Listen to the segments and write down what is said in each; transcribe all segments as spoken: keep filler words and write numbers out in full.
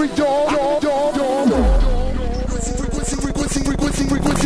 every door, door, door, door, door. Frequency, frequency, frequency, frequency.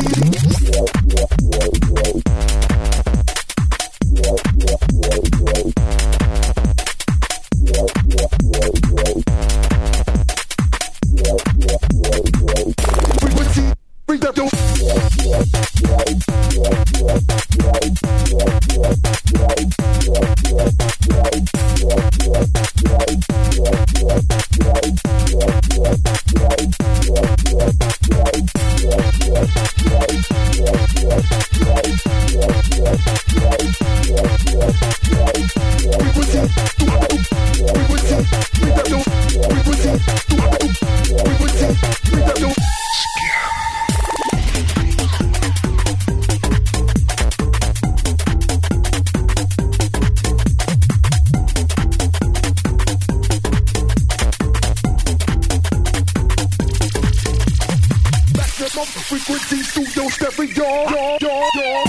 Frequencies through those every door, door, door, door.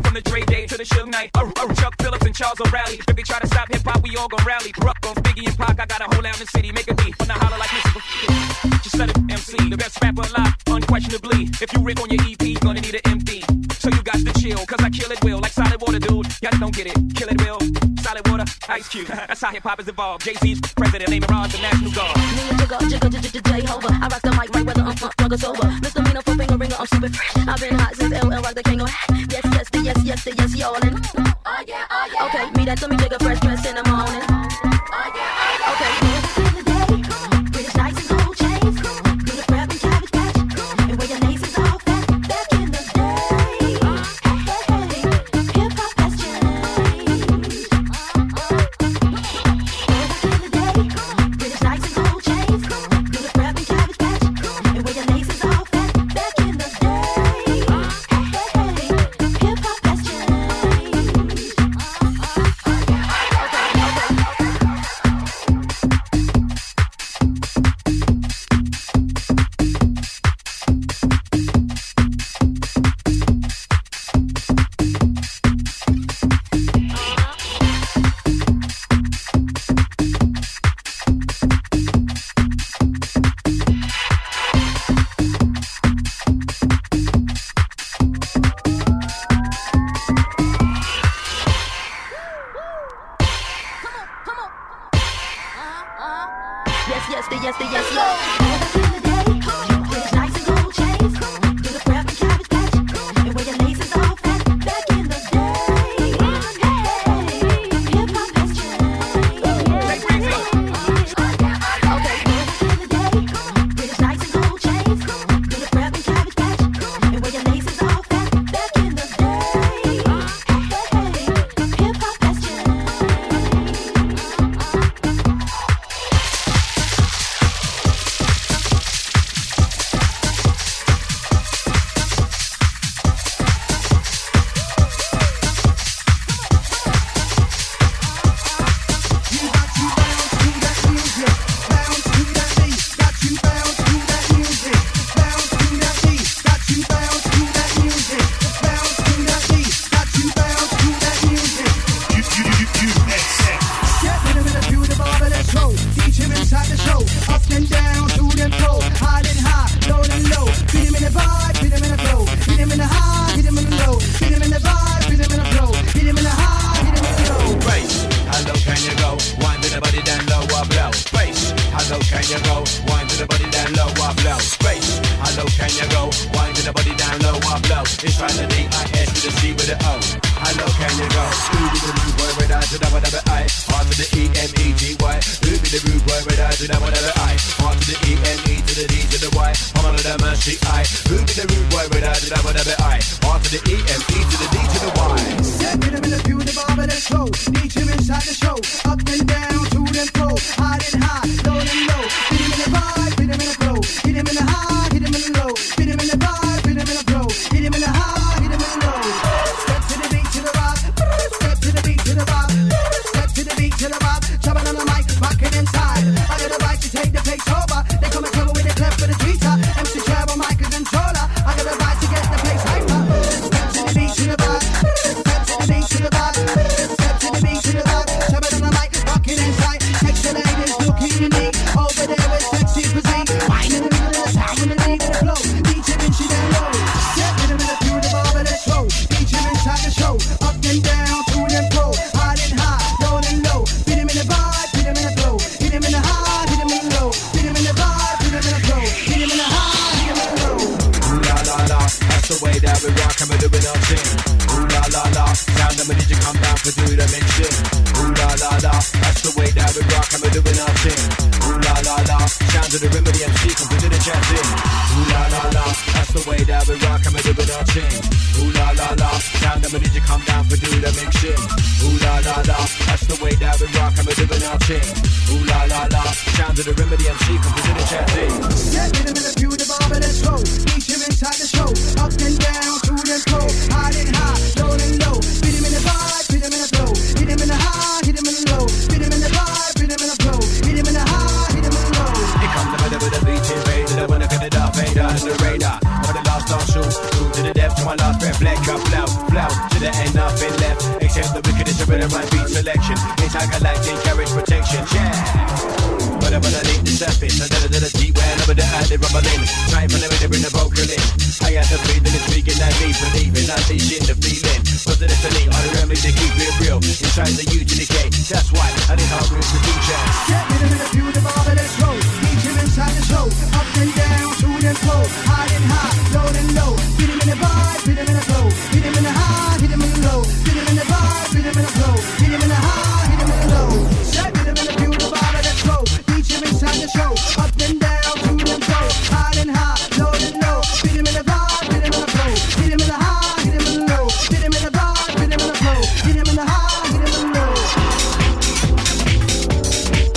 from the Dre Day to the Suge Knight. Uh, uh, Chuck Phillips and Charles O'Reilly. If they try to stop hip hop, we all gon' rally. Ruck on Biggie and Pac, I got a hole out in the city. Make a beat, when I holler like Mister Just let it M C, the best rapper alive, unquestionably. If you rip on your E P, gonna need an M D. So you got to chill, cause I kill it will, like solid water, dude. Y'all don't get it, kill it will. Solid water, Ice Cube. That's how hip hop is evolved. Jay-Z's president, name Rod, the National Guard. Me and Jigga, Jigga, Jigga, Jehovah. I rock the mic right whether I'm funk, drunk or sober. Misdemeanor for finger ringer, I'm super fresh. I've been hot since L L Rock the King of Yes, yes, the yes, yes, the yes, y'all. And oh yeah, oh yeah. Okay, me that to me, Jigga, fresh dress in the morning. Oh yeah, oh yeah. Okay, the day, British nights and gold chains. Do the crab and cabbage patch. And where your laces all fat. Back in the day. Hip hop has changed. British nights and gold chains. Do the crab and cabbage patch. And where your laces all fat. Back in the day. Hip hop has changed. Yes, yes, the yes, the yes, yes. British nights and gold chains. Do the crab and cabbage patch. And where your laces all fat. Back in the day. Hip hop has changed. Okay, British nights and gold chains. Do the crab and cabbage patch. And where your laces all fat. Back in the day. Hip hop has changed. To the with the right beat selection. Intergalactic carriage protection, yeah. But I'm gonna leave the surface. I did a deep where I'm gonna add it rumbling. Trying for the way to bring the vocal in. I got the feeling it's speaking that me believing. Unleashing the feeling. Positively, I remember to keep it real. Inside the U to the gate. That's why I need hard with production. Get me the minute, view the marvelous flow. Each him inside the show. Up and down, smooth and slow. High and high, low and low. Hit him in the vibe, hit him in the flow. Hit him in the high, hit him in the low. Hit him in the vibe, hit him in the flow. Hit him in the high, hit him in the low. Get me the minute, view the marvelous flow. Each him inside the show. Up and down, smooth and slow. High and high, low and low. Hit him in the vibe, hit him in the flow. Hit him in the high, hit him in the low. Hit him in the vibe, hit him in the flow. Hit him in the high, hit him in the low.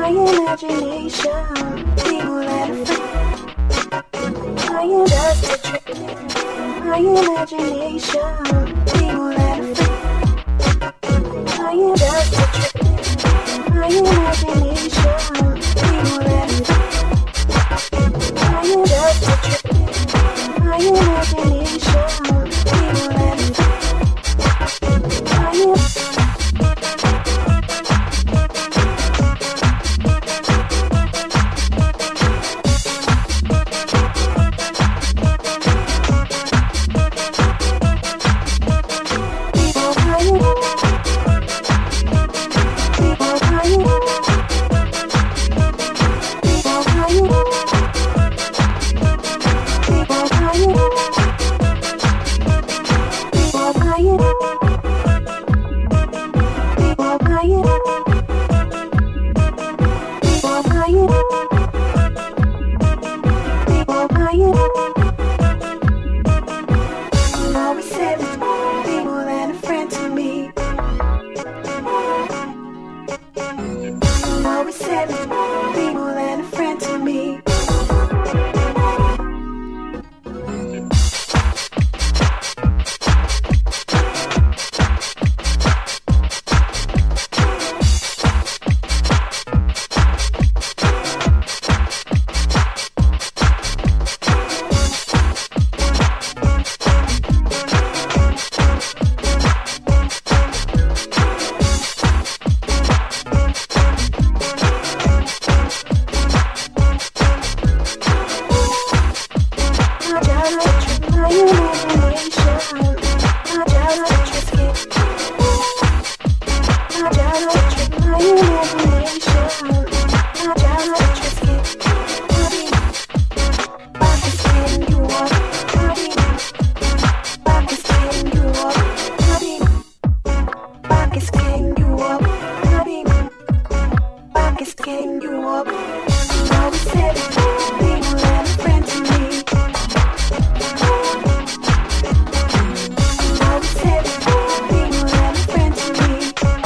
My imagination, people that are free. I am just a trick. My imagination, people that are free. I am just a trick. My imagination, people that are free. I am just a trick. My imagination, people that are free. I am.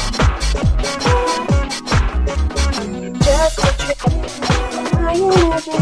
Just a trick. My imagination.